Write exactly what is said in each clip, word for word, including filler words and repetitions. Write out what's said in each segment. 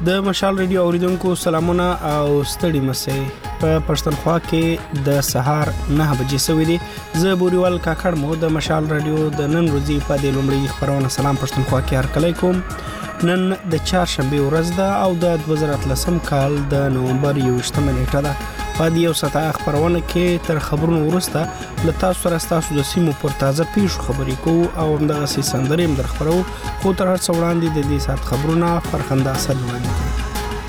د مشال ریډیو اوریدونکو سلامونه او ستړي مسئ په پښتونخوا کې د سهار نه بجې سوي دي. زه بوريوال کاکړ مو د مشال ریډیو د نن ورځې په دې لومړی خبرونه سلام پښتونخوا کې هرکلی کوم. نن د چهارشنبه ورځ ده او د دوه زره اتلسم کال د نومبر یوویشتمه نیټه ده. په دې یو ساعته خبرونه کې تر خبرونو وروسته له تاسو سره تاسو د سیمو پر تازه پیښو خبرې کوو او همدغه سي سندرې هم در خبرو. خو تر هر څه وړاندې د دې ساعت خبرونه فرخنده اصل وړاندې کوو.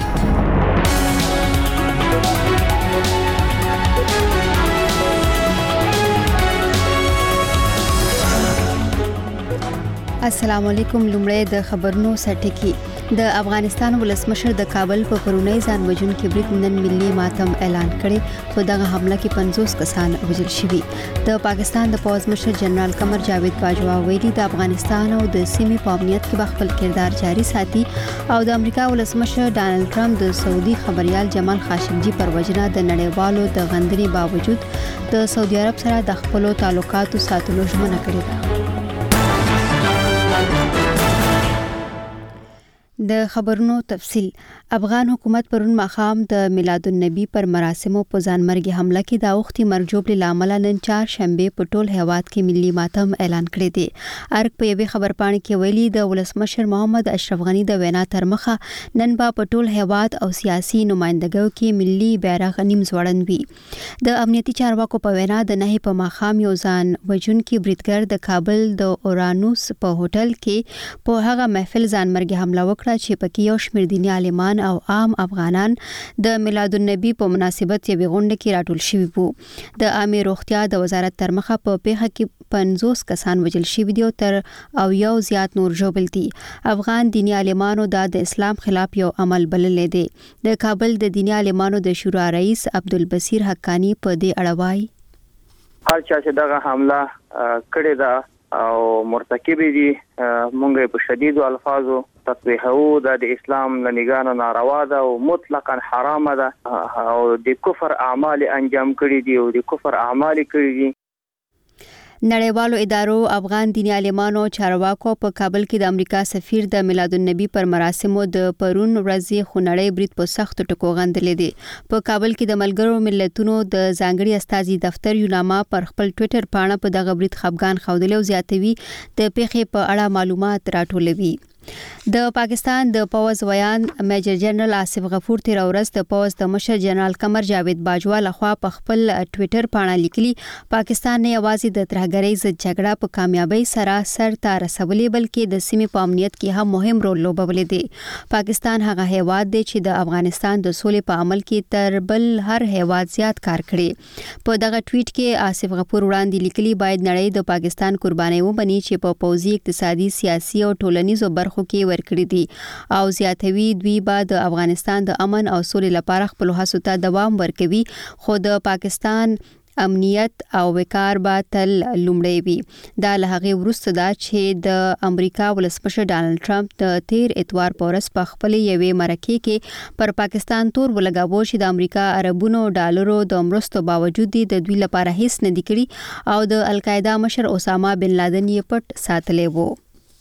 السلام علیکم. لومړی د خبرونو سرټکی. د افغانستان ولسمشر د کابل په پرونی ځان وژونکي برید نن ملي ماتم اعلان کړي خو دغه حمله کې پنځوس کسان وژل شوي. د پاکستان د پوز مشر جنرال قمر جاوید باجوا ویلي د افغانستان او د سیمې په امنیت کې خپل کردار جاري ساتي او د امریکا ولسمشر ډانلډ ټرمپ د سعودي خبريال جمال خاشقجي پر وجنه د نړیوالو د غندنې باوجود د سعودي عرب سره د خپل تعلقاتو ساتلو ژمنه کړې ده. د خبرونو تفصیل. افغان حکومت پرون ماخام د میلاد النبی پر مراسمو په ځانمرګي حمله کې د اوختي مرجوب لامل نن چهارشنبه په ټول هیواد کې ملي ماتم اعلان کړی دی. ارګ په یوه خبرپاڼه کې ویلي د ولسمشر محمد اشرف غنی د وینا تر مخه نن با په ټول هیواد او سیاسي نمائندګیو کې ملي بیرغ نیم ځوړند وي. د امنیتي چارواکو په وینا د نه په ماخام یو ځان وژونکي بریدګر د کابل د اورانوس په هوټل کې په هغه محفل ځانمرګي حمله وکړه چې پکې یو شمېر دیني عالمان او عام افغانان د میلاد النبی په مناسبت یوه غونډه کې راټول شوي وو. د عامه روغتیا د وزارت تر مخه په پیښه کې پنځوس کسان وژل شوي دي او تر او یو زیات نور ژوبل دي. افغان دیني عالمانو د اسلام خلاف یو عمل بللی دی. د کابل د دیني عالمانو د شورا رئیس عبدالبصیر حقانی په دې اړه وایي هر چا چې دغه حمله کړې ده او مرتکب دي مونږ په شدید الفاظو تطبیحو د اسلام لنګانو ناروا ده او مطلقاً حرام ده او د کفر اعمال انجام کړي دي او د کفر اعمال کړي دي. نړیوالو ادارو افغان دیني عالمانو چارواکو په کابل کې د امریکا سفیر د میلاد النبی پر مراسمو د پرون ورځې خونړی برید په سخت ټکو غندلې دي. په کابل کې د ملګرو ملتونو د ځانګړي استازي دفتر یوناما پر خپل ټوئیټر پاڼه په دغه برید خفګان ښودلی او زیاتوي د پیښې په اړه معلومات راټولوي. د پاکستان د پوز ویان میجر جنرال آصف غفور تیر ورځ د پوز د مشر جنرال قمر جاوید باجوا لخوا په خپل ټوئیټر پاڼه لیکلي پاکستان نه یوازې د ترهګرۍ ضد جګړه په کامیابی سره سر ته رسولې بلکې د سیمې په امنیت کې هم مهم رول لوبولی دی. پاکستان هغه هیواد دی چې د افغانستان د سولې په عمل کې تر بل هر هیواد زیات کار کړي. په دغه ټویټ کې آصف غفور وړاندې لیکلي باید نړۍ د پاکستان قرباني وبني چې په پوځي اقتصادي سیاسي او ټولنیزو برخو کې ورکړي دي او زیاتوي دوی به د افغانستان د امن او سولې لپاره خپل هڅو ته دوام ورکوي خو د پاکستان امنیت او وقار به تل لومړی وي. دا له هغې وروسته ده چې د امریکا ولسمشر ډانلډ ټرمپ د تیر اتوار په ورځ په خپلې یوې مرکې کې پر پاکستان تور ولګاوه چې د امریکا اربونو ډالرو د مرستو باوجود د دوی لپاره هیڅ نه دي کړي او د القاعده مشر اسامه بن لادن یې پټ ساتلی وو.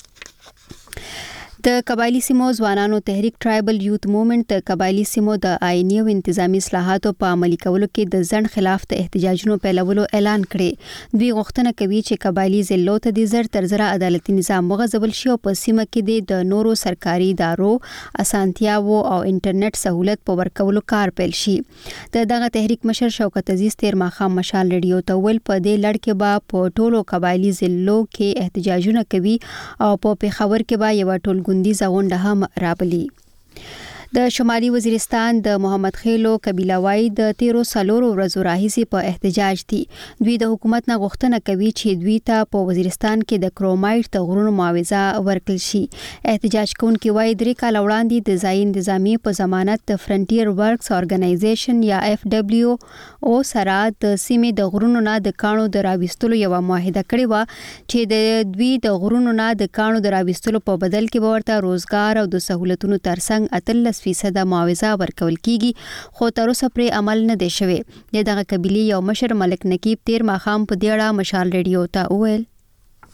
د قبایلی سیمو ځوانانو تحریک ټرایبل یوت موومېنټ د قبایلی سیمو د آئینی او انتظامی اصلاحاتو په عملي کولو کې د ځنډ خلاف د احتجاجونو پیلولو اعلان کړي. دوی غوښتنه کوي چې قبایلی ضلعو ته د زر تر زره عدالتي نظام وغځول شي او په سیمه کې د نورو سرکاري ادارو اسانتیاو او انټرنیټ سہولت په ورکولو کار پیل شي. د دغه تحریک مشر شوکت عزیز تیر ماښام مشال ریډیو ته ویل په دې لړ کې به په ټولو قبایلی ضلعو کې احتجاجونه کوي او په پیښور کې به یو ټول ګوندیزه غونډه هم رابلی. د شمالي وزیرستان د محمد خیلو قبیله وای د تیرو سلورو ورځو راهیسې په احتجاج دي. دوی د حکومت نه غوښتنه کوي چې دوی ته په وزیرستان کې د کرومایټ د غرونو معاوضه ورکړل شي. احتجاج کوونکي وای درې کاله وړاندې د ځای انتظامی په ضمانت د فرنټیر ورکس ارګنایزیشن یا اف ډبلیو او سره د سیمې د غرونو نه د کانو د راوستلو یو معاهده کړې و چې د دوی د غرونو نه د کانو د راوستلو په بدل کې به ورته روزګار او د سہولتونو ترڅنګ اتلس فیصد معاوضه ورکول کیږي خو تر اوسه پرې عمل نه دی شوی. دغه قبیلې یو مشر ملک نقیب تیر ماښام په دې اړه مشال ریډیو ته وویل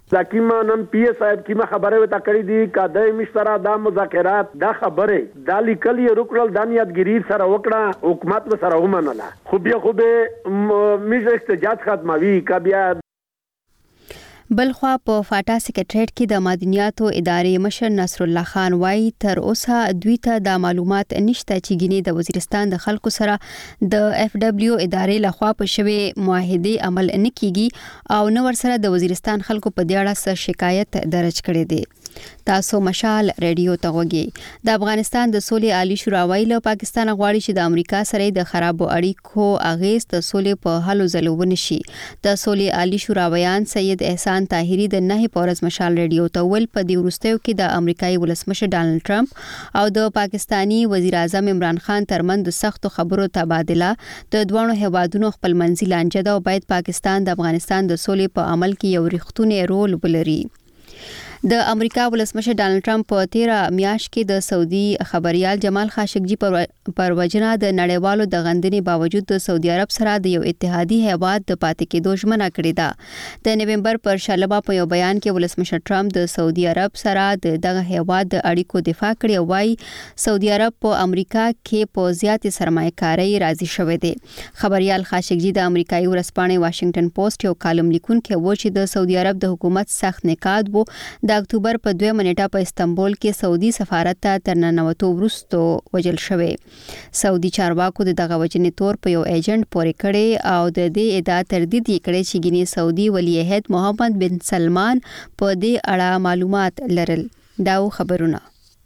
حکیمه نن پی اس صاحب کیمه خبره وته کړې دي کده مشترا دا مذاکرات دا خبره دا لیکلي رکړل د نیتګری سره وکړه حکومت سره ومنله خو بیا خو به میز احتجاج ختموي کا بیا. بلخوا په فاټا سکریټریټ کې د مدنیاتو ادارې مشر نصر الله خان وايي تر اوسه دوی ته د معلومات نشته چې ګینه د وزیرستان د خلکو سره د اف دبلیو ادارې لخوا په شوی معاهده عمل نه کیږي او نو ور سره د وزیرستان خلکو په دې اړه څه شکایت درج کړي دي. تاسو مشال ریډیو ته وګورئ. د افغانستان د سولې عالی شورا ویله پاکستان غواړي چې د امریکا سره د خرابو اړیکو اغیز د سولې په هلو ځلو ونشي. د سولې عالی شورا بیان سید احسان طاهری د نه پورز مشال ریډیو ته ول په دی ورستیو کې د امریکایي ولسمشر ډانلډ ټرمپ او د پاکستانی وزیر اعظم عمران خان ترمن د سختو خبرو تبادله د دوه هیوادونو خپل منځي لانجه ده او باید پاکستان د افغانستان د سولې په عمل کې یو رښتونی رول ولري. د امریکا ولسمشر ډانلډ ټرمپ په تیره میاشت کې د سعودي خبريال جمال خاشقجي پر وجنه د نړیوالو د غندنې باوجود د سعودي عرب سره د یو اتحادي هیواد د پاتې کېدو ژمنه کړې ده. د نومبر پر شلمه په یو بیان کې ولسمشر ټرمپ د سعودي عرب سره د دغه هیواد د اړیکو دفاع کړې او وايي سعودي عرب په امریکا کې په زیاتې سرمایه‌کاري راضي شوی دی. خبريال خاشقجي د امریکایي ورځپاڼې واشنگټن پوسټ یو کالم لیکونکی و چې د سعودي عرب د حکومت سخت نقاد وو د اکتوبر په دوه منټه په استنبول کې سعودي سفارت ته تر ننوتو وروسته وجل شوی. سعودي چارواکو د دغه وجنې تور په یو ایجنټ پورې کړي او د دې ادعا تردید کړي چې ګینه سعودي ولی عہد محمد بن سلمان په دې اړه معلومات لرل. دا خبرونه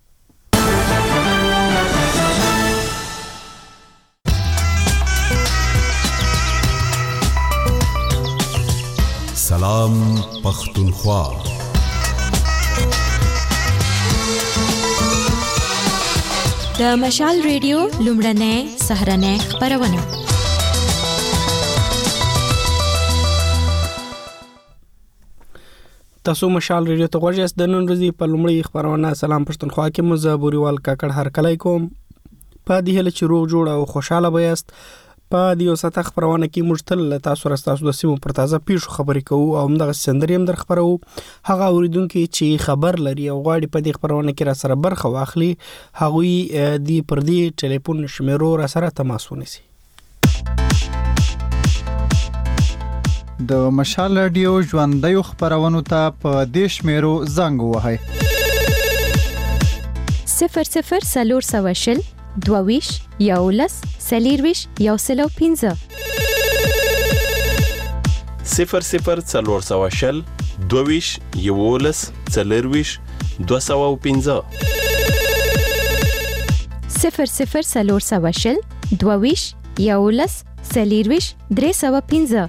سلام پختونخوا. د مشال ریډیو لومړنۍ سهرنۍ خبرونه. تاسو مشال ریډیو ته غوږ یاست. د نن ورځې په لومړۍ خبرونه سلام پښتونخوا کې مزابوريوال کاکړ هر کله کوم په دې هله چې روغ جوړ او خوشاله بیاست. په دې وسته خبرونه کې مشتل تاسو راستاسو د سیمو پر تازه پیښو خبرې کوو او موږ سندري هم در خبرو. هغه اوریدونکو چې خبر لري او غواړي په دې خبرونه کې را سره برخه واخلي هغوی دی پر دې ټلیفون شمیرو را سره تماس ونیسي. د مشال رادیو ژوندۍ خبرونو ته په دې شمیرو زنګ وهئ. صفر صفر سلور سواشل دوویش یولس سلیرویش یوسلو پینزه صفر صفر سلور سواشل دوویش یولس سلیرویش دو سو پینزه صفر صفر سلور سواشل دوویش یولس سلیرویش درې سو پینزه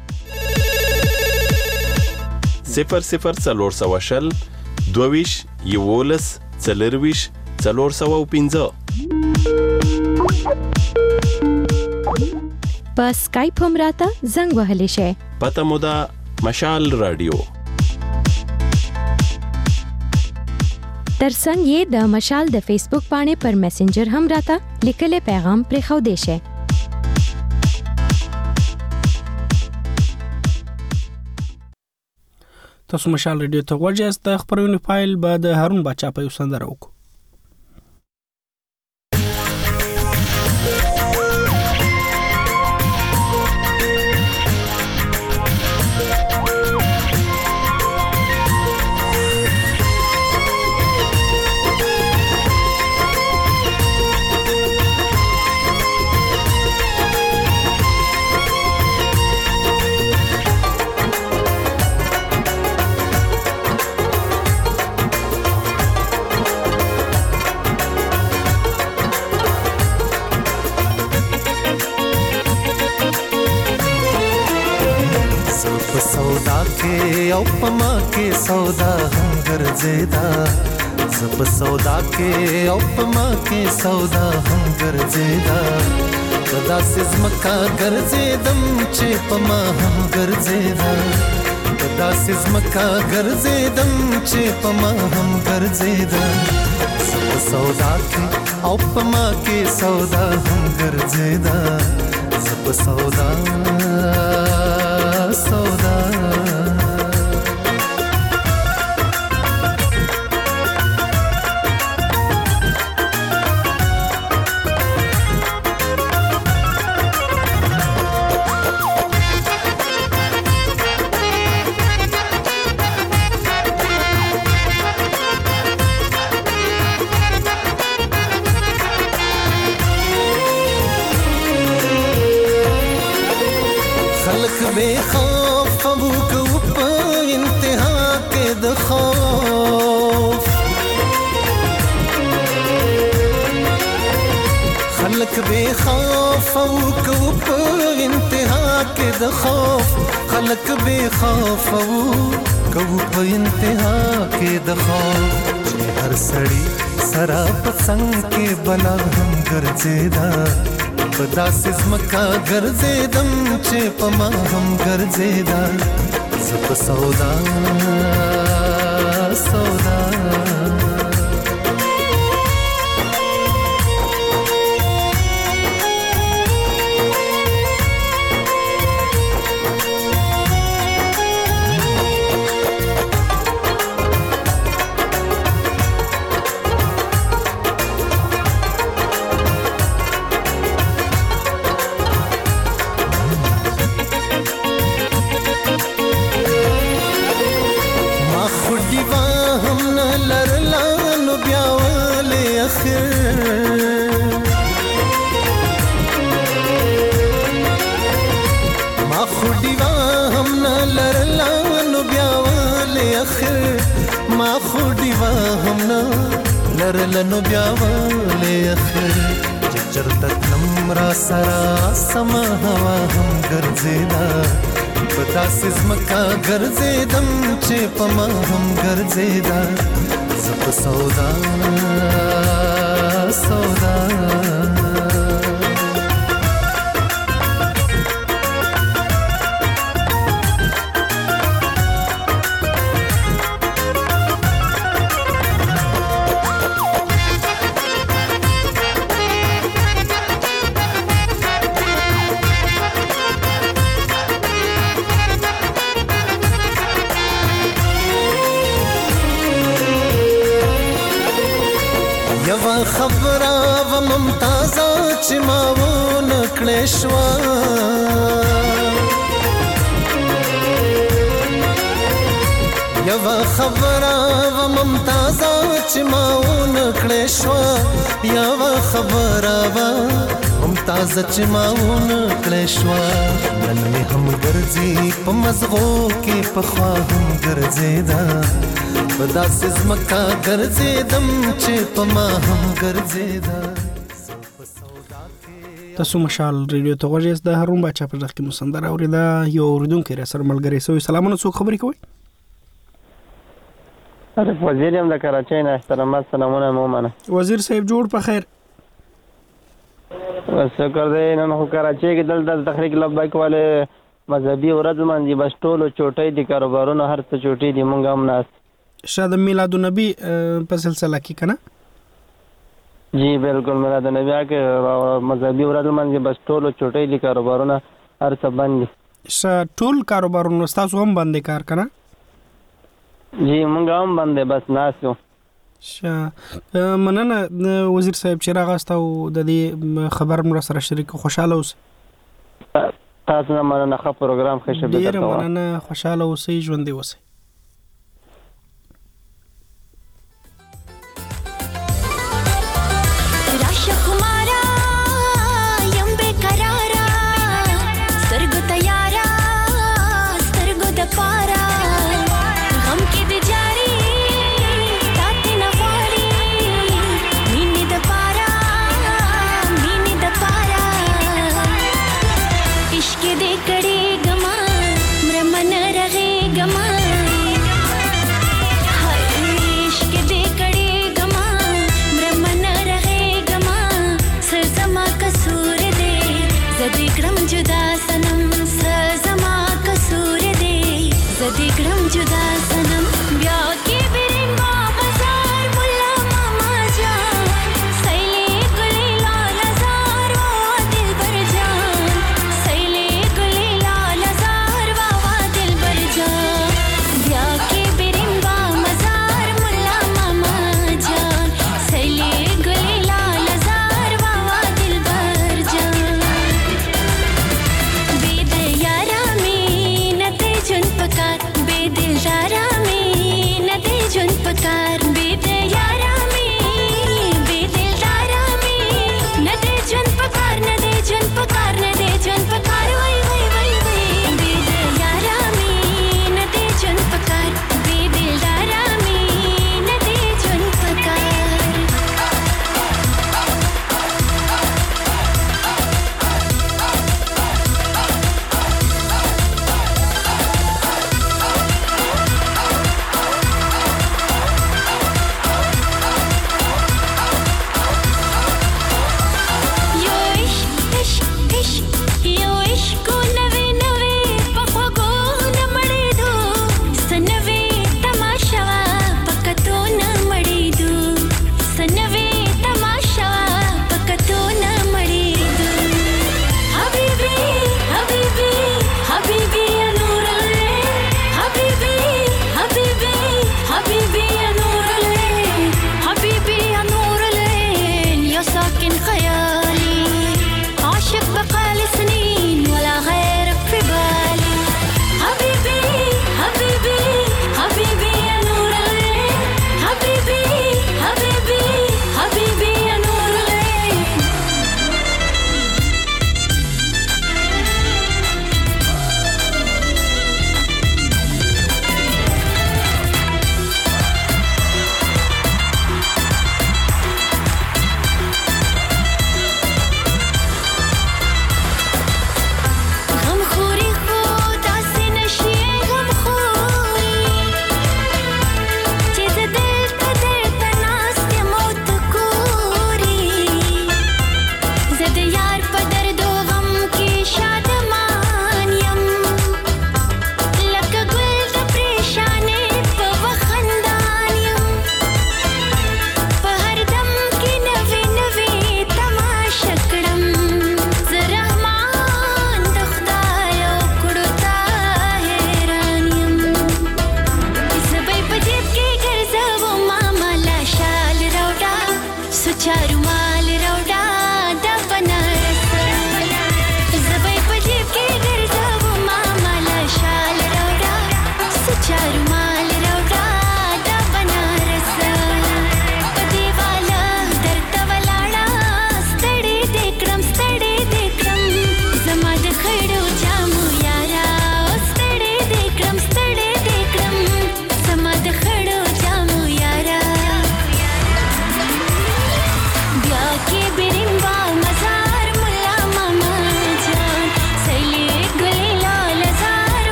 صفر صفر سلور سواشل دوویش یولس سلیرویش سلور سو پینزه. په اسکایپ هم راته زنګ وهلی شئ. پته مو ده مشال رادیو. ترڅنګ یې د مشال د فیسبوک باندې پر میسنجر هم راته لیکلی پیغام پرېښودی شئ. تاسو مشال رادیو ته غوږ یاست. د خبرونې فایل به د هارون باچا په یو سندره وکړو. او پما کې سودا هم ګرځیدا زب سودا کې او پما کې سودا هم ګرځیدا کدا سزمکا ګرځیدم چې پما هم ګرځیدا کدا سزمکا ګرځیدم چې پما هم ګرځیدا زب سودا کې او پما کې سودا هم ګرځیدا زب سودا سودا خلق بے خوف ابو کو په انتها کې د خوف خلق بے خوف ابو کو په انتها کې د خوف خلق بے خوف ابو کو په انتها کې د خوف چې هر سړی سرا پسنګ کې بلا هم ګرځیدا پدا سزمکا ګرځیدم چې پما هم ګرځیدا زپ سودا سودا ما خودیوا هم نه لرلا نو بیا ولې اخر ما خودیوا هم نه لرلا نو بیا ولې اخر چې چرته تم را سرا سما هوا هم ګرځیدا پتا سزمکا ګرځیدم چې پما هم ګرځیدا زپ سودا سودا یوا خبره و ممتازه چې ما و نکړې شوا یوا خبره و ممتازه چې ما و نکړې شوا یوا خبره و ممتازه چې ما و نکړې شوا نن می هم ګرځي په مزغو کې په خوا هم ګرځیدا پدا سزمکا ګرځیدم چې پما هم ګرځیدا تاسو مشال ریډیو ته غوږی د هارون بچا په ځخ کې مسندر اوریدا یو اوریدونکو را سره ملګری سوې سلامونه څوک خبرې کوي عارف وزیر هم د کراچۍ نه احترامات سلامونه مومنه وزیر صاحب جوړ په خیر شکر دی نن خو کراچۍ کې دلته تحریک لبیک والے مذهبي ورځ باندې بس ټولو چوټۍ دي کاروبارونه هر څه چوټۍ دي مونږ هم ناست شاید میلاد النبی په سلسله کې کنه جی بالکل میلاد النبی کې مذهبي ورځ باندې بس ټولو چوټۍ دي کاروبارونه هر څه بند دي ش ټول کاروبارونه تاسو هم باندې کار کنه جی مونږ هم باندې بس ناسو ش مننه وزیر صاحب چې راغستو د دې خبر مر سره شریک خوشاله اوس تاسو نه مننه ښه پروګرام ښه شبه ډیر مننه خوشاله اوسئ ژوند دی اوسئ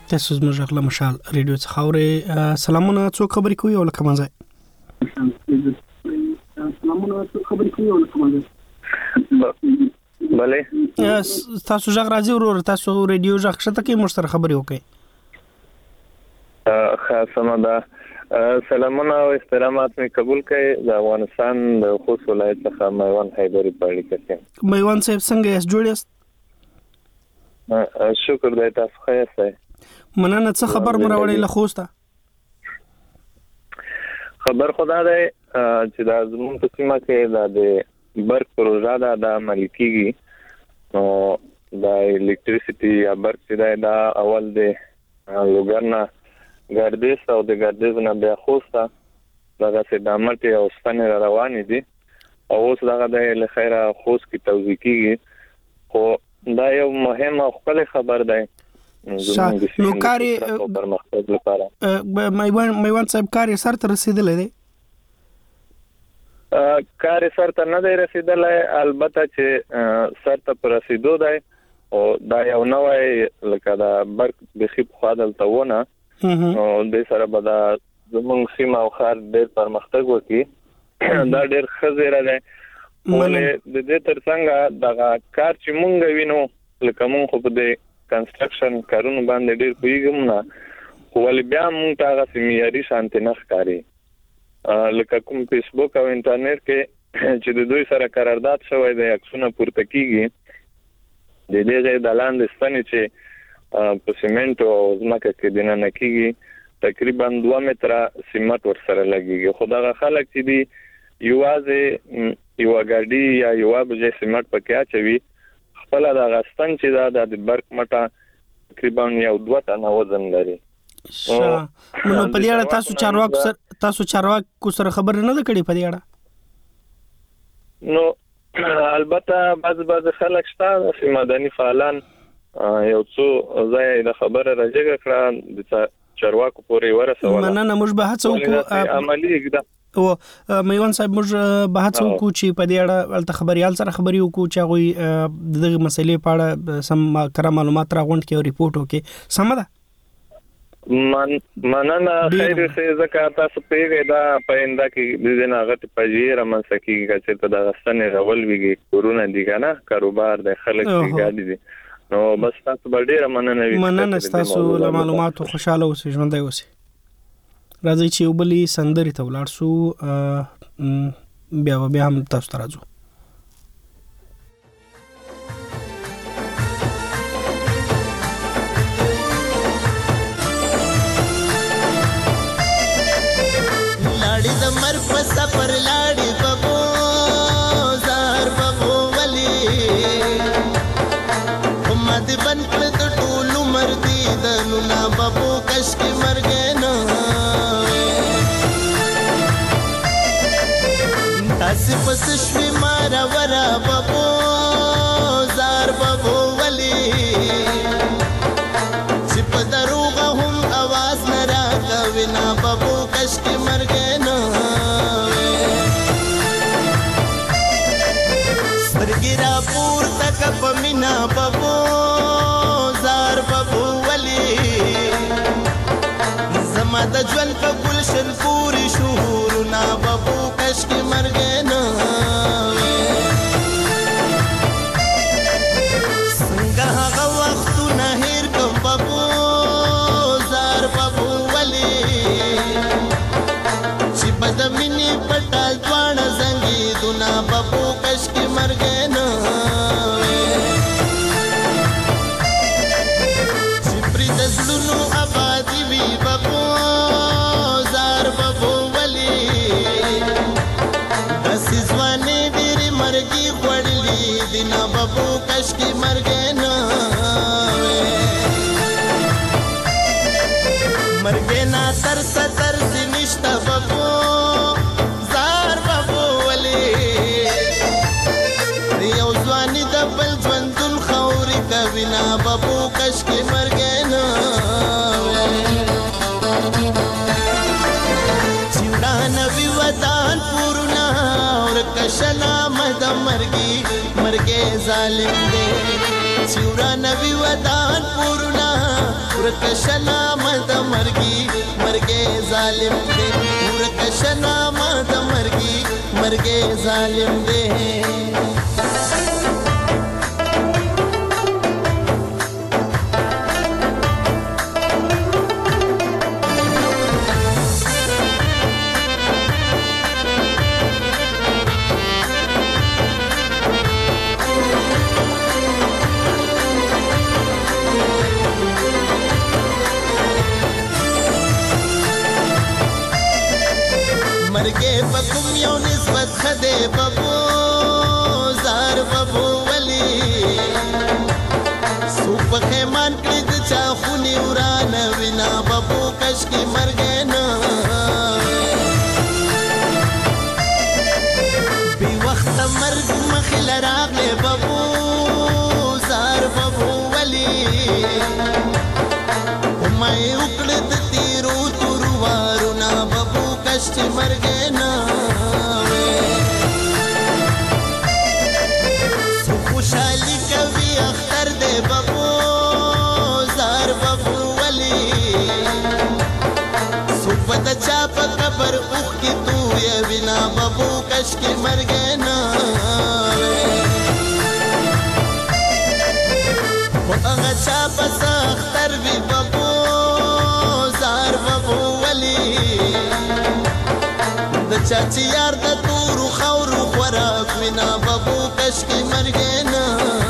تاسو زموږ غلا مشال ریډیو څخه اورئ. سلامونه، څوک خبرې کوي او لکه منځه؟ سلامونه، څوک خبرې کوي او لکه منځه؟ بله تاسو ځغ راځي ورور، تاسو ریډیو ځغ شته کې موږ سره خبرې وکړئ. خاصه ده. سلامونه او احترامات می قبول کړئ. د افغانستان د خوست ولایت څخه میوان حیدری پاړی کړم. میوان صاحب څنګه یاست؟ جوړ یاست؟ شکر دی، تاسو ښه یاست؟ مننه. څه خبر مو راوړی له خوسته؟ خبر خدا دی چې دا زموږ په سیمه کې د برق پروژه ده د عملي کیږي. نو د الکتریسيټي یا برق چې دی دا اول د لوګرنا ګردیز او د ګردیز نه بیا خوسته دغه سي دامټي او سپنه روان دي او اوس دغه د لخيره خوست کی توزیع کیږي. خو دا یو مهم او خپل خبر دی. نو کاری میوان میوان صاحب کاری سر ته رسیدلې دی؟ کاری سر ته نه دی رسیدلې، البته چې سر ته پر رسیدو دی او دا یو نوې لکه دا برق بخیب خادل ته ونه او د سره به دا زمونږ سیمه او خار ډېر پرمختګ وکړي. دا ډېر ښه زیری دی. ولې د دې ترڅنګ دغه کار چې مونږ وینو لکه مونږ خو په دې کنسټرکشن کارونو باندې ډېر پوهیږم نه، خو ولې بیا مونږ ته هغه معیاري شانتي نه ښکاري. لکه کوم فیسبوک او انټرنیټ کې چې د دوی سره قرارداد شوی دی، عکسونه پورته کیږي د دې د لاندې ستنې چې په سیمنټ او ځمکه کې دننه کیږي تقریبا دوه متره سیمنټ ورسره لګیږي. خو دا خلک چې دی یوازې یو غاډي یا یو بجې سیمنټ پکې اچوي، خپل د غستان چې دا د برق مټه تقریبا یو دوه ټنه وزن لري. نو په دې اړه تاسو چارواکو سره تاسو چارواکو سره خبر نه ده کړې په دې اړه؟ نو البته بعض بعض خلک شته چې مدني فعالان یو څو ځای د خبره راځي کړه د چارواکو پورې ورسول. مننه. موږ به هڅه وکړو عملی اقدام او میوان صاحب موږ به هڅه وکړو چې په دې اړه ولته خبريال سره خبري وکړو چې هغه دغه مسلې په اړه سم کره معلومات راغونډ کړي او ریپورت وکړي. سم ده؟ من مننه. خیر څه زکه تاسو پیګه دا پاینده کې د دې ناغت پجیره منسکی چې ته د غستنې راول ویږي کورونه دي کنه کاروبار د خلک دی ګاډي دي. نو بس تاسو ډیره مننه وی. مننه تاسو له معلوماتو خوشاله اوسئ، ژوندۍ اوسئ. راځي چې وبلی سندري ته ولاړ شو، بیا بیا هم تاسو ته راځو. لاړې د مر په سفر لاړې بابو زار بابو ولي امد بن کړ د ټولو مردي د نونا بابو کش کې مرګ نه تاسو پس شوي مارا ورا بابو زار بابو ولي چې په دروغه هم आवाज نه راکوي نه بابو کش کې مرګ نه سترګې پور تک په مینا بابو زار بابو ولي زما د ژوند په ګلشن پوری شهور نا بابو کش کې مرګ نه څنګه هغه وختونه هیر کوم بابو زار بابو ولي چې بد منی پټال ځوان زنګي دنا بابو کش کې مرګ نه چې پرې د زړونو آبادی وی بابو زار بابو ولي داس ځوانې ډېرې مرګي وړلې دنا بابو کش کې مرګ نه مرګ نه تر ستر نشتا بابو زار بابو ولي یو ځواني د بل ژوندون خوري کوي نه بابو کش کې مرګ نه چیرانه وی وطن پورنا اور کشنا مد مرګي مرګ ظالم دې چې ورانوي ودان پورونه ورکشنا مد مرګي مرګي ظالم دې ورکشنا مد مرګي مرګي ظالم دې مرګې په کوم یو نسبت خدای بابو زار بابو ولی سو په خیمان کړي د چا خونی ورانه وینا بابو کش کی مرګې نه بی وخت مرګ مخې لراغله بابو زار بابو ولی ومه وکړه د تیرو تورو وارونه بابو کشتی مرګې نه سو خوشحالي کوي اختر دې بابو زار بابو ولی سو پد چا په قبر اوخ کی تو یې بنا بابو کشتی مرګې نه او هغه چا په اختر وی بابو زار بابو ولی د چاچی یار د تورو خورو خوراک وینا بابو کش کی مرګې نه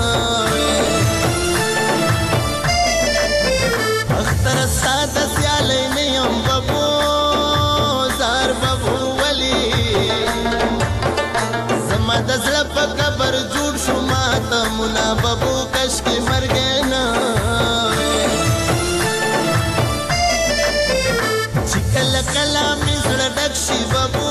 اختر ساده سیالې نه یم بابو زار بابو ولی زما د زړه په قبر جوړ شو ماته منا بابو کش کی مرګې نه چې کله کله مې زړه ډک شي بابو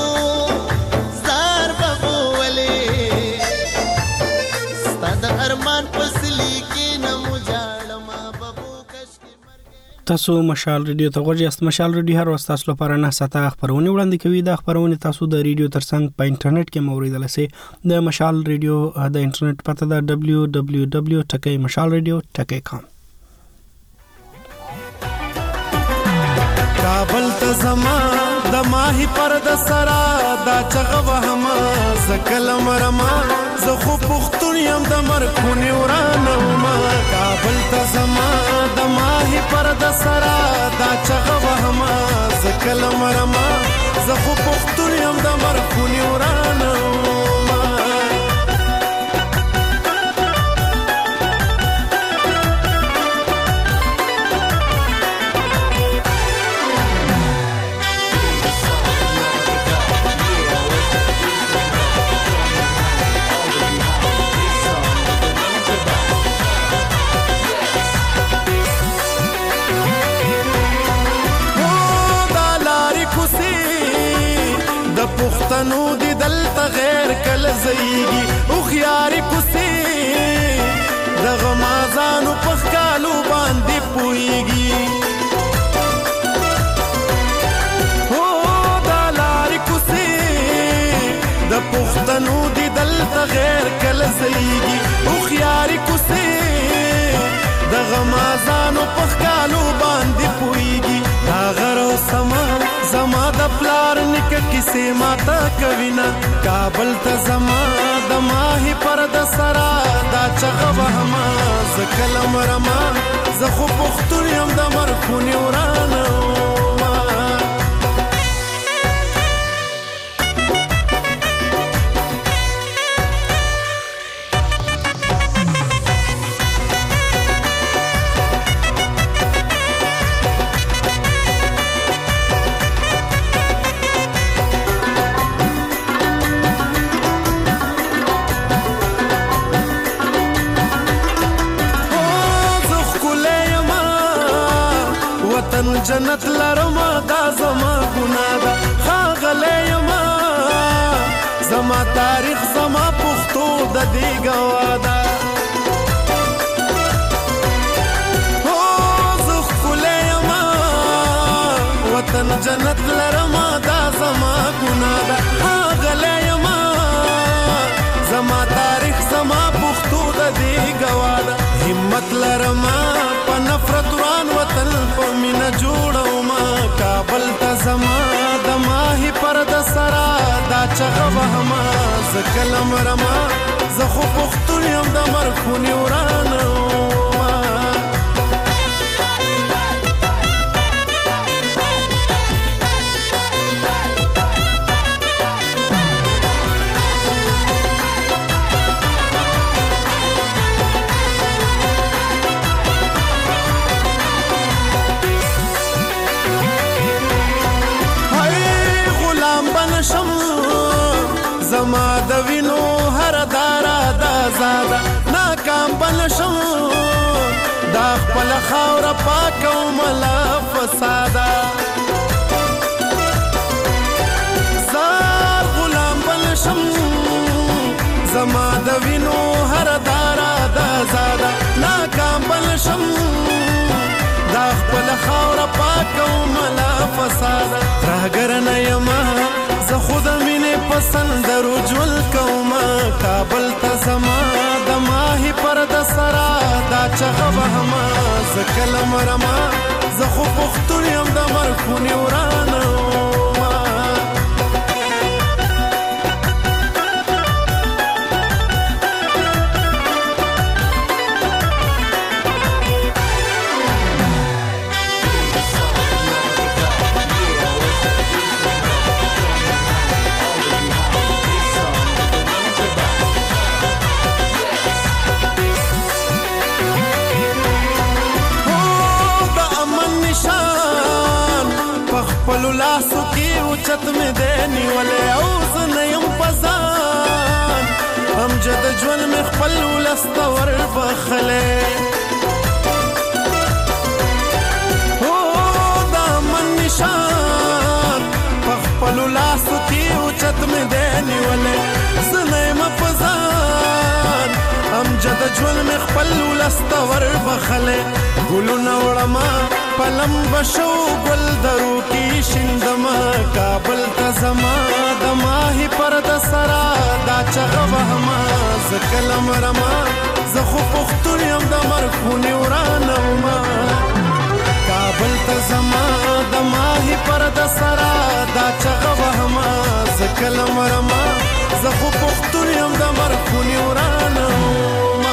تاسو مشال ریډیو ته غوږی یاست. مشال ریډیو هر وخت تاسو لپاره نه ساته خبرونه وړاندې کوي. دا خبرونه تاسو د ریډیو ترڅنګ په انټرنیټ کې موریدل سي. د مشال ریډیو د انټرنیټ پته ده دبليو دبليو دبليو ډاٹ مشال ریډیو ډاٹ کام. کابل ته زما د ماهی پر د سرا دا چغه وهم زکل مرما زه خو پختون یم د مرکونی ورانه ما کابل ته زما د ماهی پر د سرا دا چغه وهم زکل مرما زه خو پختون یم د مرکونی ورانه پښتنو دی دلته غیر کله زیږي او خياري کوسي دغه مازانو پخکالو باندې پويږي او دا لاري کوسي د پښتنو دی دلته غیر کله زیږي او خياري کوسي دغه مازانو پخکالو باندې پويږي دا غرو سما زما د پلار نک کیسه ماتا کوینا کابل ته زما د ماهی پر د سرا دا چغه وهما زکل مرما زخو پختون یم د مرخونی ورانه جنت لرما دا زما ګنا دا خاغله یما زما تاریخ زما پښتو د دې گوادا او زخ کله یما وطن جنت لرما دا زما ګنا دا خاغله یما زما تاریخ زما پښتو د دې گوادا ضرورت لرما په نفرت وران وطن په مینا جوړو ما کابل ته زما د ماهی پر د سرا دا چغه وهما ز کلم رما زه خو پختون یم د مرخونی ورانو زما د وینو هر دارا دا زاده ناکام بنشم دا خپل خاور پاکو ملا فساده زار غلام بنشم زما د وینو هر دارا دا زاده ناکام بنشم دا خپل خاور پاکو ملا فساده راګر نه یما زه خود مینه پسند رجول کوما کابل ته زما د ماهی پر د سرا دا چغه وهما ز کلم رما زه خو پختون یم د مرخونی ورانو پلو لاسو کی اوچت میں دینی والے اوز نیم پزان ہم جد جون میں خپلو لستور بخلے او دامن نشان پلو لاسو کی اوچت میں دینی والے زنیم پزان ہم جد جون میں خپلو لستور بخلے گلو نوڑما پلم بشو گل درو کی شندما کابل ته زما د ماهی پر د سرا دا چغه وهما ز کلم رما زه خو پختون یم د مرخونی ورانو ما کابل ته زما د ماهی پر د سرا دا چغه وهما ز کلم رما زه خو پختون یم د مرخونی ورانو ما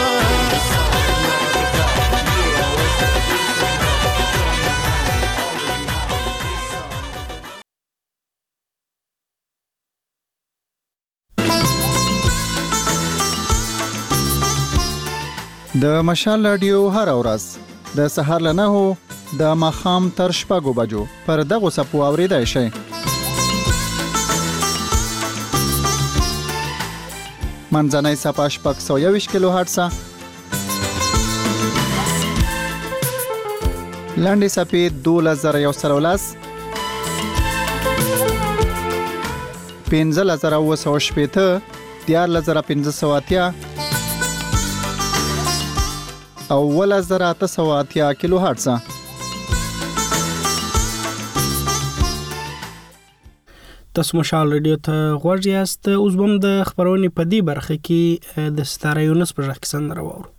د مشال رادیو هر ورځ د سهار له نهو د ماښام تر شپږو بجو پر دغو څپو اورېدای شئ. منځنۍ څپه شپږ سوه یوویشت کیلو هرټزه، لنډې څپې دولس زره یو سل او لس، پنځلس زره اووه سوه شپېته، دیارلس زره پنځه سوه اتیا او اوولس زره اته سوه اتیا کیلو هرټزه. تاسو مشال رادیو ته غوږ یاست. اوس به هم د خپرونې په دې برخه کې د ستاره یونس په غږ کې سندره واورو.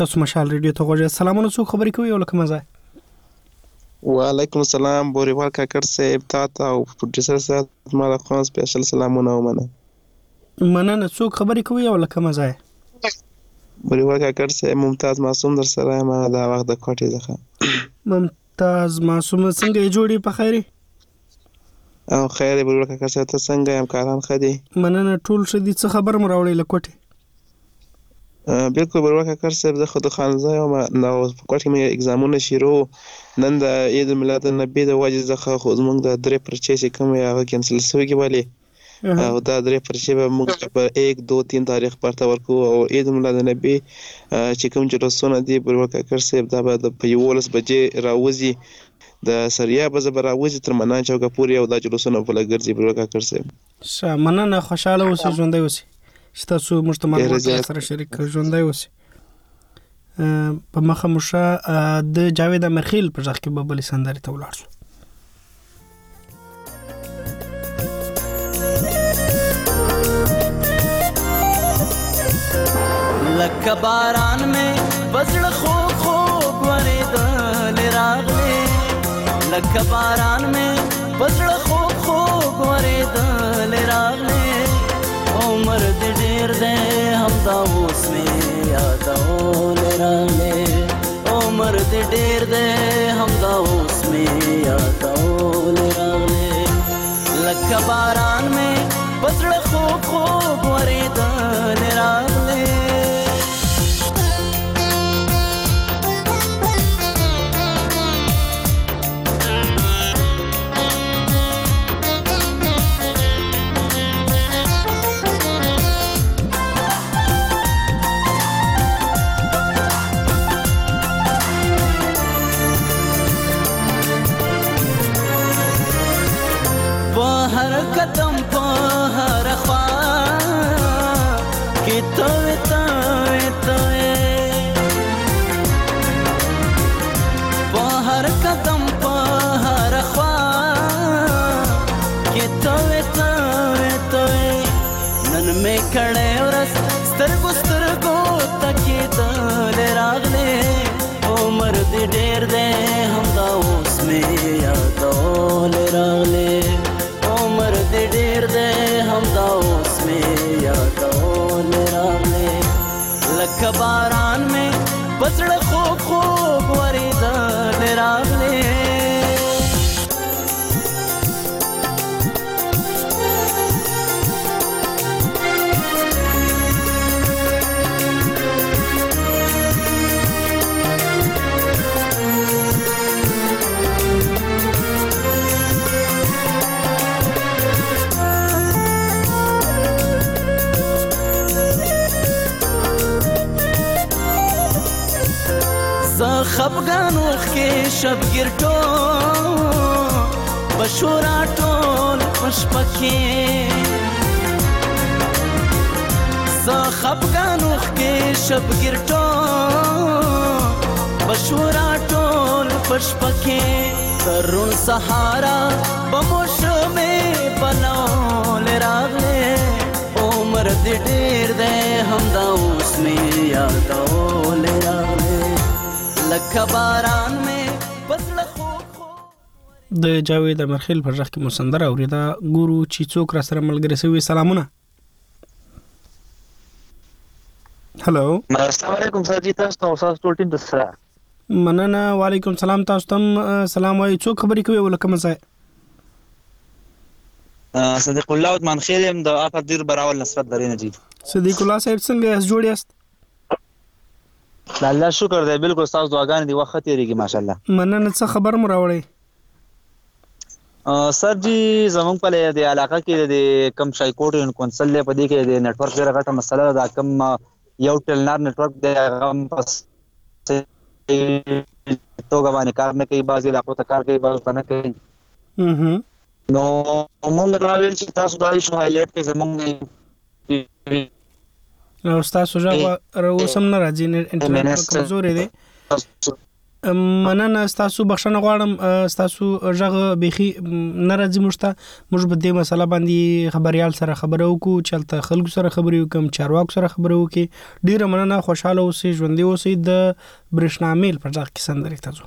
تاسو مشال ریډیو ته غوږی سلامونه څو خبرې کوي ولکه مزه وعلیکم السلام بوریوال کاکړ صاحب تاسو او پروډوسر صاحب مال خو سپیشل سلامونه ومنه مننه څو خبرې کوي ولکه مزه بوریوال کاکړ صاحب ممتاز معصوم در سره ما دا وخت د کوټې ځخه ممتاز معصوم څنګه جوړي په خیره او خیر بوریوال کاکړ صاحب ته څنګه هم کاران خدي مننه ټول شدي څه خبر مو راوړی لکوټه بالکل بروړه کاکړ صاحب زه خود خانزه یم نو په کوټه کې مې اگزامونه شروع نن د عید میلاد النبی د وجه ځخه خو زمونږ د درې پرچې چې کوم هغه کینسل شوی کې والی او دا درې پرچې به موږ په یک دو تین تاریخ پرته ورکو او عید میلاد النبی چې کوم جلوسونه دی بروړه کاکړ صاحب دا به په یولس بجې راوځي د سریا به زبر راوځي تر منان چوکه پورې او دا جلوسونه په لګرځي بروړه کاکړ صاحب مننه خوشاله اوسئ ژوندۍ اوسئ شتاسو مجتمع سره شریک ژوندۍ اوسئ په مخه مشه د جاوید امرخیل په ځخ کې ببل سندري ته ولاړ شو لکه باران میں بزړ خو خو ورېدل راغلې لکه باران میں بزړ خو خو ورېدل راغلې عمر دې ډېر دې همدا اوس مې یادول راغلې عمر دې ډېر دې همدا اوس مې یادول راغلې لکه باران میں بزړ خو خو ورېدل راغلې हर कदम पे हर ख्वा कि तोए तोए तोए हर कदम पे हर ख्वा कि तोए तोए तोए नन में खड़े रस स्तरगो स्तरगो तकी दल रागले उमर दे डेर दे हमदा उसमें यादोल रागले उमर दे डेर दे हमदा उसमें यादोल रागले लख बारान में बजड़ खूब खूब वरीदल रागले خفغان وخي شب ګرټو بشورا ټول مشپکي ز خفغان وخي شب ګرټو بشورا ټول مشپکي ترون سهارا بموش میں بنول راغله عمر دې ډېر دې همدا اوس می یادول راغله د جاوید امرخیل پر ځخ کې مسندره اوریدا ګورو چې څوک را سره ملګری سوي سلامونه هالو السلام علیکم سر جی تاسو او تاسو ټول ټیم د سره مننه وعلیکم سلام تاسو تم سلام وای څوک خبرې کوي ولکه مزه صدیق الله عثمان خیلم د افر دیر براول نصرت درینه جی صدیق الله صاحب څنګه اس جوړی است الله شکر دی بالکل تاسو دعاګانې دی وخت یریږي ماشاءالله مننه څه خبر مو راوړی سر جی زمونږ په دې علاقه کې د کم شای کوټ کونسل په دې کې د نت ورک ډیره غټه مسله ده کم یو ټلنار نت ورک د غم پس توګه باندې کار نه کوي بعضی علاقو ته کار کوي بعضی ته نه کوي نو موږ راویل چې تاسو دا شو هایلایټ کې زمونږ نو تاسو ژغه راوسم نه راځي انټرنیټ کمزورې دي مننه تاسو بخښنه غواړم تاسو ژغه بيخي ناراضي مشته موږ په دې مسله باندې خبريال سره خبرو کو چلته خلکو سره خبرو کوم چارواکو سره خبرو کې ډیره مننه خوشاله اوسئ ژوندۍ اوسئ د برښنا میل په ځای کې سندري تاسو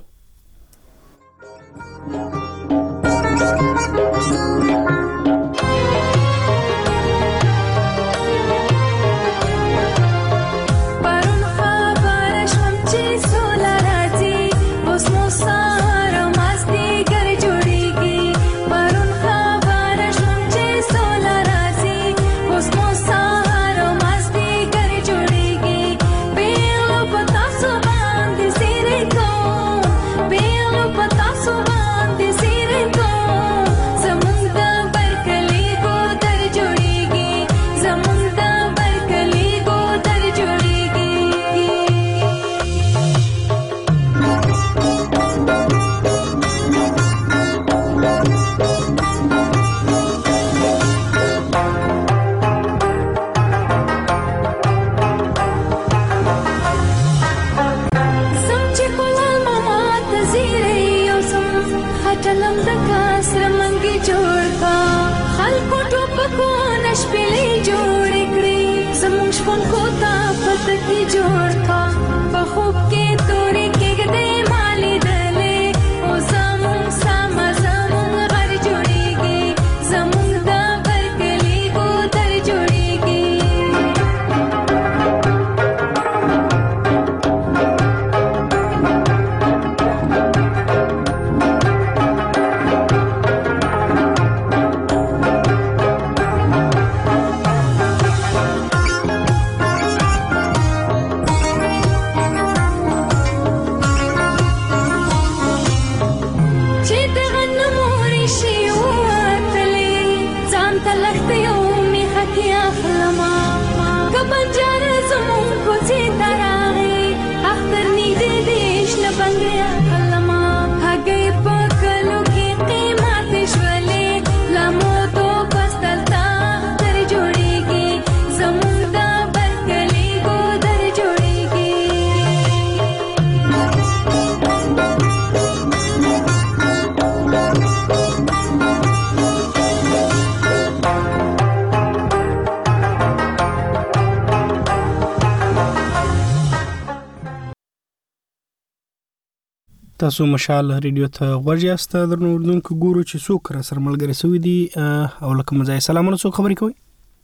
تاسو مشال ریډیو ته غوړیاست درنو اردوونکو ګورو چې څوک را سره ملګری سوي دي او لکه مزای سلامونه څوک خبرې کوي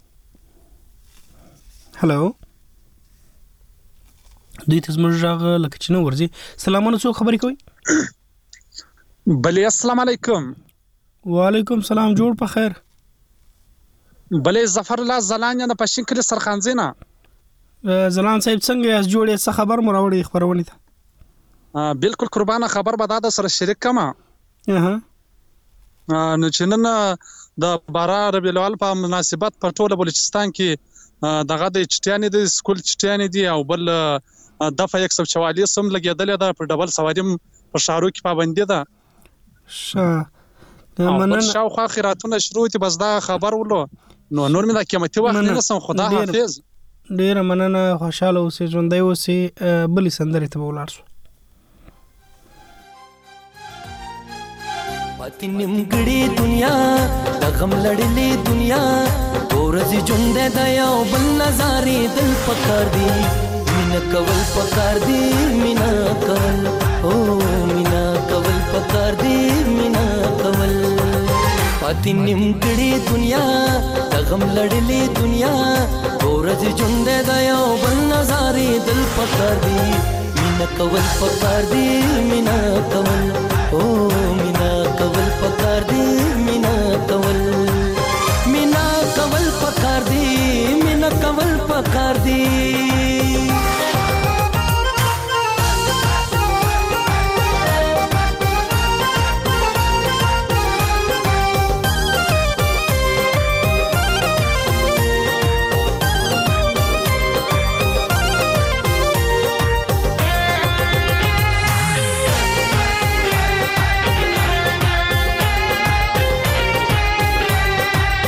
هالو دوی ته زموږ ژغ لکه چې نو ورځي سلامونه څوک خبرې کوي بلې السلام علیکم وعلیکم سلام جوړ په خیر بلې ظفر الله زلان نه پښین کلی سرخانزینا زلان صاحب څنګه یاست جوړې څه خبر مو راوړي خبرونه ته بالکل قربانه خبر به دا سره شریک کما اها نو چې نن د بارا ربیع الاول په مناسبت په ټوله بلوچستان کې دغه د چټیانې د سکول چټیانې دي او بل دفعه یک سو چوالیس سم لګیدل دا په ډبل سواریم په شهرو کې پابندي ده شه مننه شاوخوا خیراتونه شروع دي بس دا خبر ولو نو نور مې د قیمتي وخت نه سم خدا حافظ ډیر مننه خوشاله اوسئ ژوندۍ اوسئ بلې سندرې ته ولاړ شو پاتې نیمګړې دنیا د غم لړلې دنیا ورځې ژوند د یو بل نظارې دل پکار دی مینا کول پکار دی مینا کول او مینا کول پکار دی مینا کول پاتې نیمګړې دنیا د غم لړلې دنیا ورځې ژوند د یو بل نظارې دل پکار دی مینا کول پکار دی مینا کول او مینا کول پکار دی مینا کول مینا کول پکار دی مینا کول پکار دی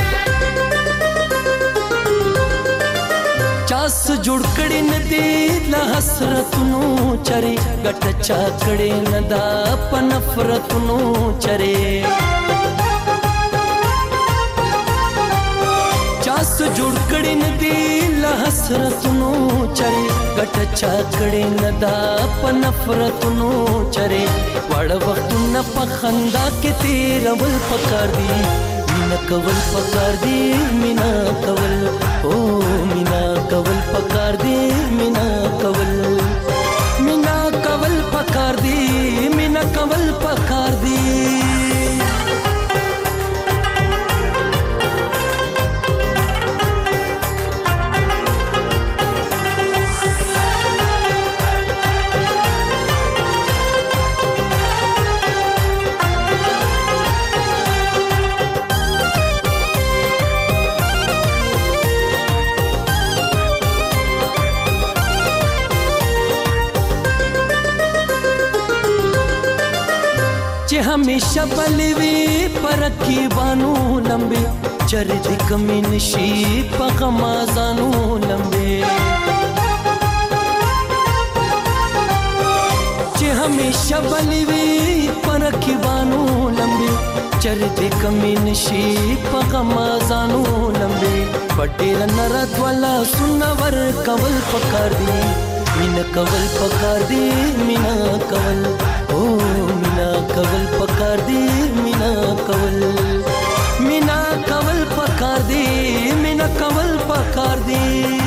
جوړ کړي ندی له حسرتونو چرې ګټه چا کړې نه دا په نفرتونو چرې چا څه جوړ کړي نه دي له حسرتونو چرې ګټه چا کړې نه دا په نفرتونو چرې واړه وختونه په خندا کې تېرول پکار دي مینا کول پکار دي مینا کول او مینا کول پکار دي مینا کول مینا کول پکار دي مینا کول پکار دي हमेशा बलवी परखी बानू लंबे चरद कमी नशी पगमाजानू लंबे जे हमेशा बलवी परखी बानू लंबे चरद कमी नशी पगमाजानू लंबे पटेल नरद वाला सुनवर कवल पकार दी मीना कवल पकार दी मीना कवल ओ मीना कवल पकार दी मीना कवल मीना कवल पकार दी मीना कवल पकार दी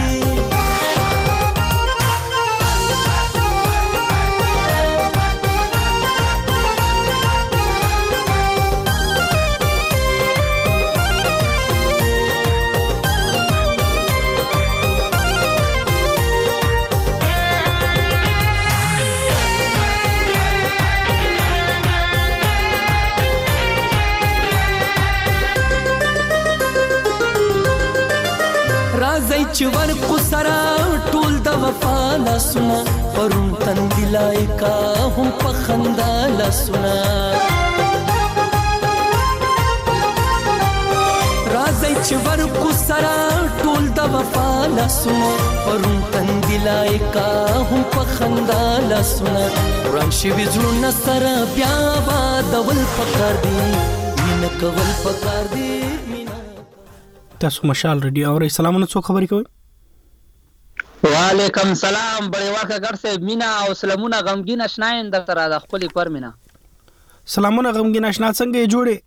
चवर कुसरा टूल द वफा ला सुना परुन तन दिलाए का हम पखंदा ला सुना राज़ चवर कुसरा टूल द वफा ला सुना परुन तन दिलाए का हम पखंदा ला सुना रामशी बिजू नसरा प्यावा दवल पकार दी मीना कवल पकार दी تاسو مشال رادیو اورئ سلامونه څو خبرې کوي وعلیکم سلام بڑے واکه ګر صاحب مینا او سلامونه غمگین آشناین در تر د خپل پر مینا سلامونه غمگین آشنا څنګه جوړې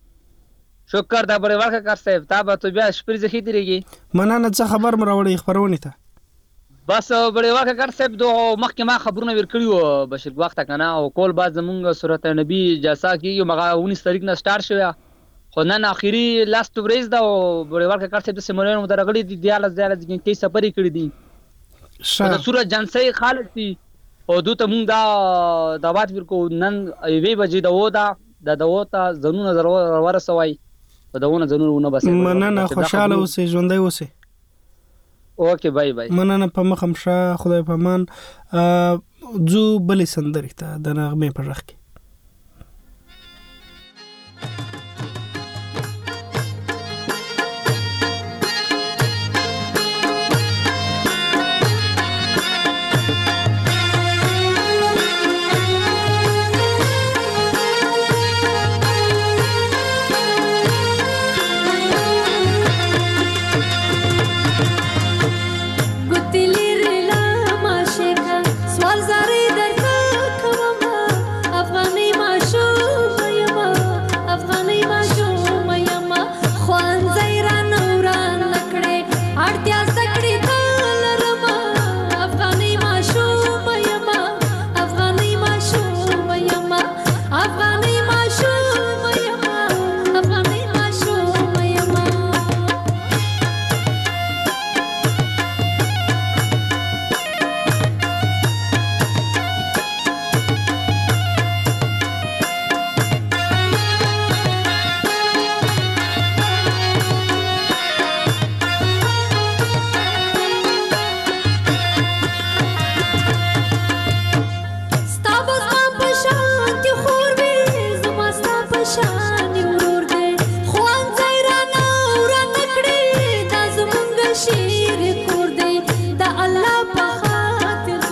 شکر دا بڑے واکه ګر صاحب تا به تو بیا شپږ ځخې دیږي مننه څه خبر مراوړې خبرونه ته بس بڑے واکه ګر صاحب دوه مخکې ما خبرونه ورکړیو بشیر وخت کنه او کول باز زمونږ سورته نبی جاسا کیږي مغه उन्नीस तारिख نه سٹارټ شوه خو نن اخیری لاست ورځ دا بڑے واکه ګر صاحب د سیمونونو مترغړي دي دیاله دیاله کې سفرې کړې دي د صورت جنسي خالد دي او دوته مونږ دا د بات ورکو نن وی بجې د ودا د دوته زنونه ضرور سوای په دونه زنونه بس مننه خوشاله اوسې ژوندۍ اوسې اوکې بای بای مننه په مخم شه خدای په امان جو بلې سندرې ته د نغمې پر رخ کې شیر کور دی د الله په خاطر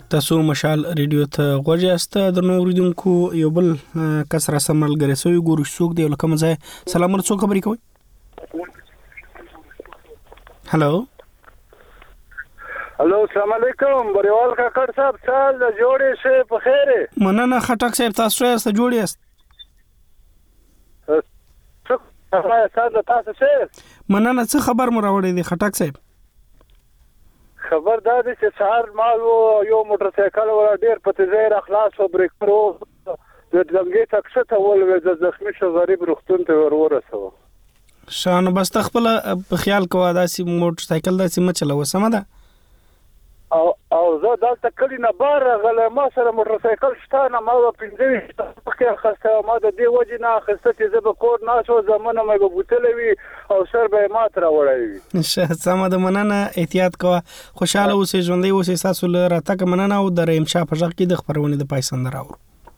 تاسو مشال ریډیو ته غوږ یاست. د نو اوریدونکو یو بل کس را سمل غرسوي ګورو څوک دی لکه مزه سلام ورڅو خبرې کوي. هالو هالو السلام علیکم بریوال کاکړ صاحب سال جوړې شه په خیره. مننه خټک صاحب تاسو یې جوړ یاست. څه تاسو تاسو څه مننه څه خبر مو راوړی دی خټک صاحب؟ خبر دا دی چې سهار ما یو موټر سایکل ولا ډیر په تیزه را خلاص او بریک پرو د زنګي تکسه ته ول د زخمی شو غریب روختون ته ور ورسو. شان بس تخپل په خیال کوه داسې موټر سایکل داسې ما چلاو سم ده او او زه دلته کلی نه بار غل ما سره موټر سایکل شته نه ما په پنځه کې خسته ما د دې وجه نه خسته چې زه به کور نه شو زمونه مې به بوتلوي او سر به ما تر وړوي. شه سم ده مننه احتیاط کوه خوشاله اوسې ژوندۍ اوسې تاسو له راتګ مننه او د رحیم شاه په ځخ کې د خبرونه د پایسند راوړو.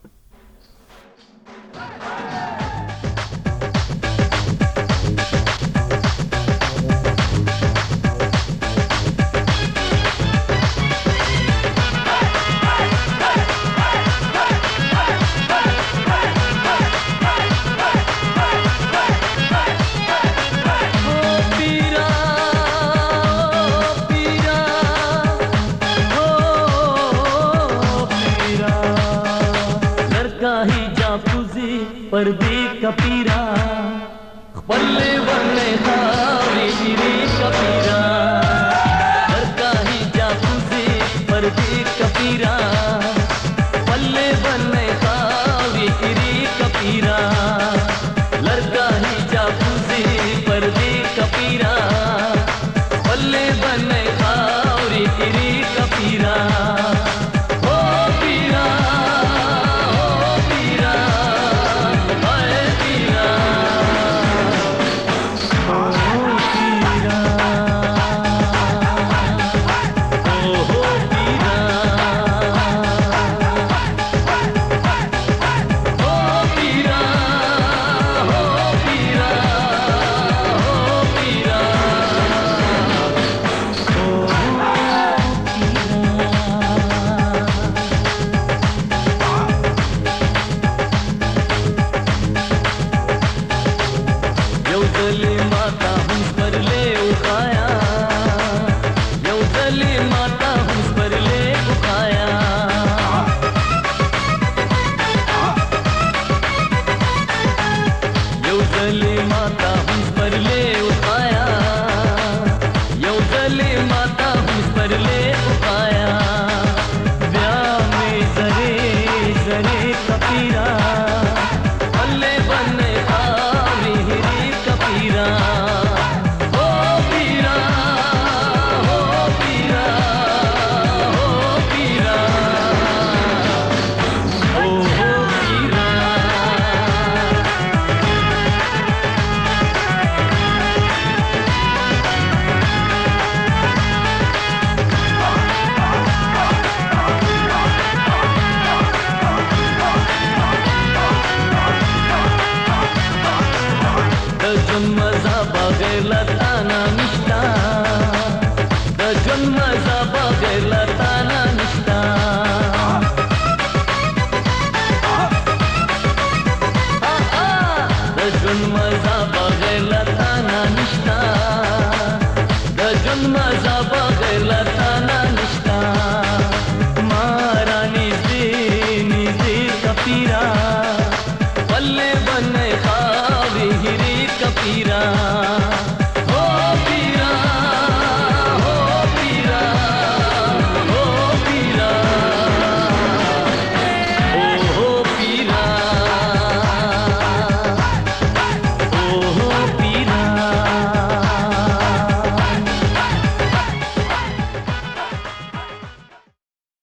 पर्दे कपीरा बल्ले बल्ले खावे गिरे कपीरा लड़का ही जादू से पर्दे कपीरा